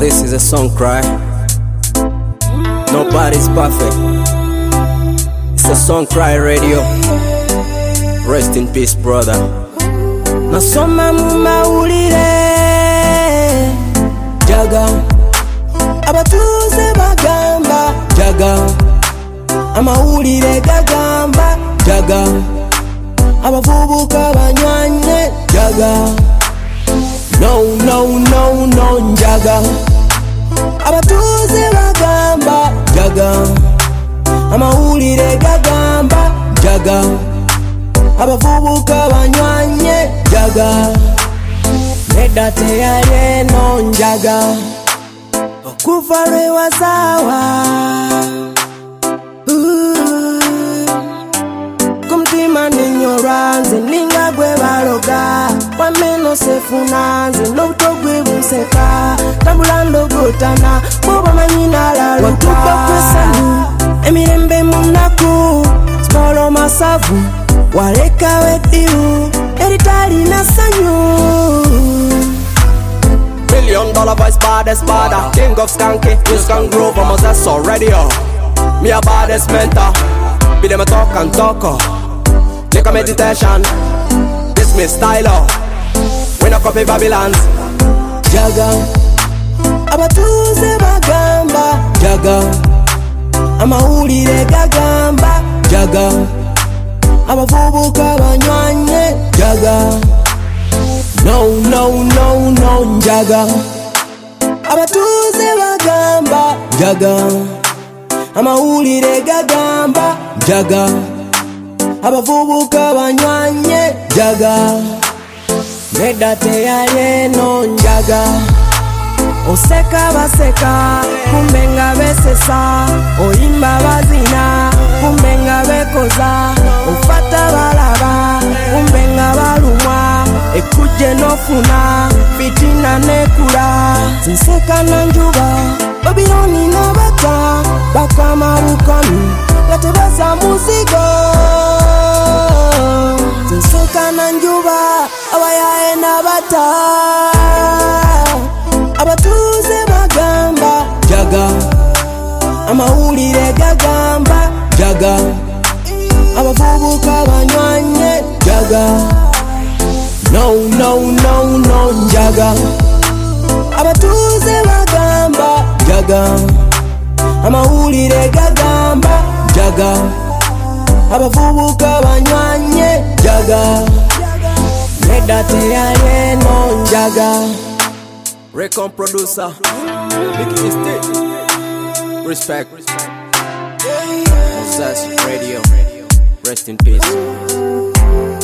This is a song cry. Nobody's perfect. It's a song cry radio. Rest in peace, brother. Nasoma mumaulire jaga abatuze bagamba jaga amawulire gagamba jaga abavubuka banywanye jaga no njaga abatuze bagamba jaga amawulire gagamba jaga abavubuka banywanye jaga nedate yale no njaga okuva lwe wasawa kumtima ninyoranze ninga gwe baloga wameno sefunanze n'obuto gwe buseka tambulando gotana boba manyina laluka watupa kwesanu emirembe munaku smolo masavu waleka wetiru eritali na sanyu $1 million voice baddest badder king of skanky use can groove I'm a so radio me a baddest mentor be them a talk and talk take a meditation this me style when I copy Babylons jaga abatuze bagamba jaga amawulire gagamba jaga abavubuka banywanye jaga no njaga abatuze bagamba jaga amawulire gagamba jaga abavubuka banywanye jaga nedate yale no njaga oseka baseka kumbe nga besesa oyimba bazina kumbe nga bekoza ofata balaba kumbe nga balumwa ekuje nofuna fitina nekula zinseka na njuba Babiloni nabata bakama bukami yatebaza muzigo zinseka na njuba abayae nabata abatuze bagamba jaga amawulire gagamba jaga abavubuka banywanye jaga no njaga abatuze bagamba jaga amawulire gagamba jaga abavubuka banywanye jaga nedate yale no njaga Recon producer, Mickey Estate. Respect. Moses Radio. Rest in peace.